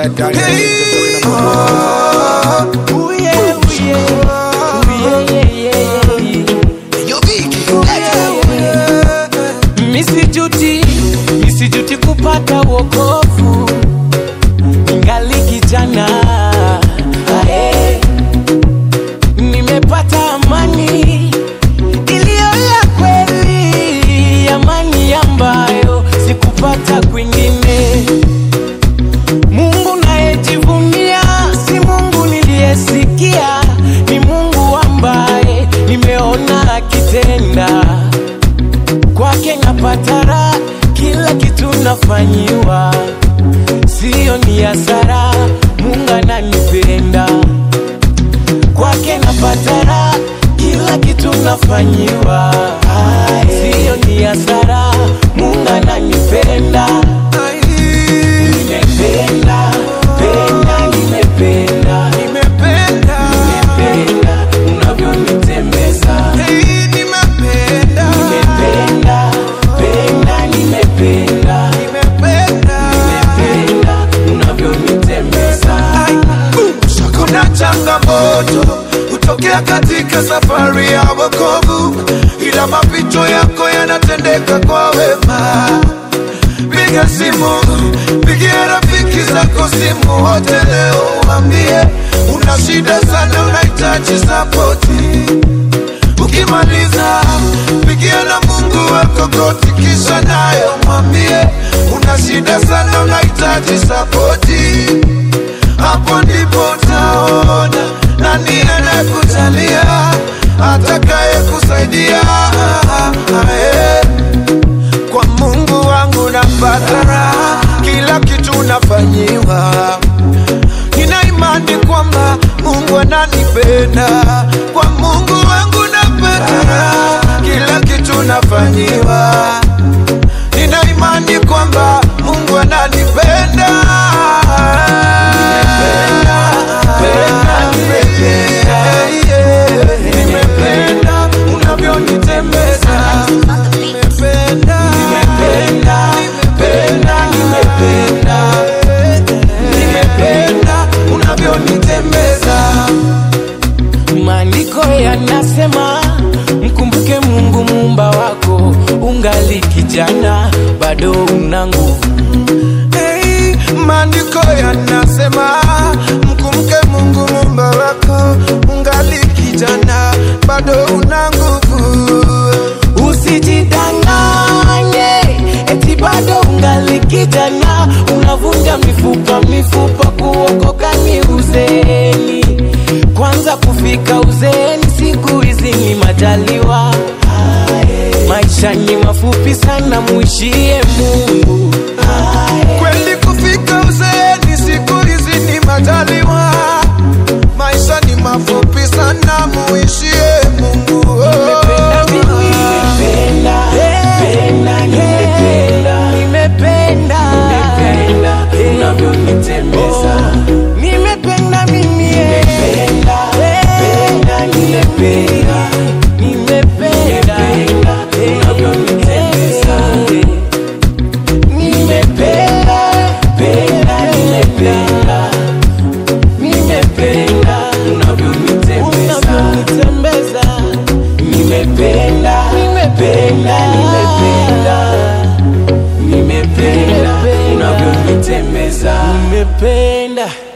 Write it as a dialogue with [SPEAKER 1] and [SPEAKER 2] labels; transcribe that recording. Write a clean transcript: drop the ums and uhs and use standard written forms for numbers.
[SPEAKER 1] alongside Daniel.
[SPEAKER 2] Misijuti kupata wokovu ningali kijana. Nimepata amani iliyo ya kweli, amani ambayo sikupata kwingine. Mungu nayejivunia si Mungu niliyesikia, ni Mungu ambaye nimeona akitenda. Kwake napata raha, kila kitu nafanyiwa, sio ni hasara, Mungu ananipenda. Kwake napata raha, kila kitu nafanyiwa, sio ni hasara, Mungu ananipenda. Nimependa, penda, nimependa, nimependa, nimependa unavyonitembeza. Nimependa, nimependa, penda, nimependa, nimependa, nimependa unavyonitembeza.
[SPEAKER 3] Kuna changamoto kutokea katika safari ya wokovu, ila mapito yako yanatendeka kwa wema. Piga simu, pigia rafiki zako simu wote leo, waambie una shida sana, unahitaji sapoti. Ukimaliza pigia na Mungu wako goti, kisha naye mwambie una shida sana, unahitaji sapoti. Hapo ndipo utaona nani anayekujalia, atakaye kusaidia. Kwa Mungu wangu napata raha, kila kitu nafanyiwa. Nina imani kwamba Mungu ananipenda. Kwa Mungu wangu napata raha, kila kitu nafanyiwa. Nina imani kwamba Mungu ananipenda. Nimependa unavyonitembeza. Nimependa, nimependa, nimependa, nimependa, nimependa unavyonitembeza.
[SPEAKER 2] Maandiko yanasema mkumbuke Mungu muumba wako, ungali kijana bado una nguvu.
[SPEAKER 3] Maandiko yanasema mkumbuke Mungu muumba wako, ungali kijana bado una nguvu.
[SPEAKER 2] Usijidanganye eti bado ungali kijana, unavunja mifupa kuokoka ni uzeeni. Kwanza kufika uzeeni siku hizi ni majaliwa, maisha ni mafupi sana, muishie Mungu.
[SPEAKER 3] Kweli kufika uzeeni siku hizi ni majaliwa, maisha ni mafupi sana, muishie Mungu.
[SPEAKER 2] Nimependa mimi, nimependa, penda, nimependa, nimependa, nimependa unavyonitembeza. Nimependa mimi, nimependa, penda, nimependa, nimependa unavyonitembeza. Nimependa, penda, nimependa, nimependa unavyonitembeza. Nimependa, nimependa, nimependa, nimependa unavyonitembeza. Nimependa.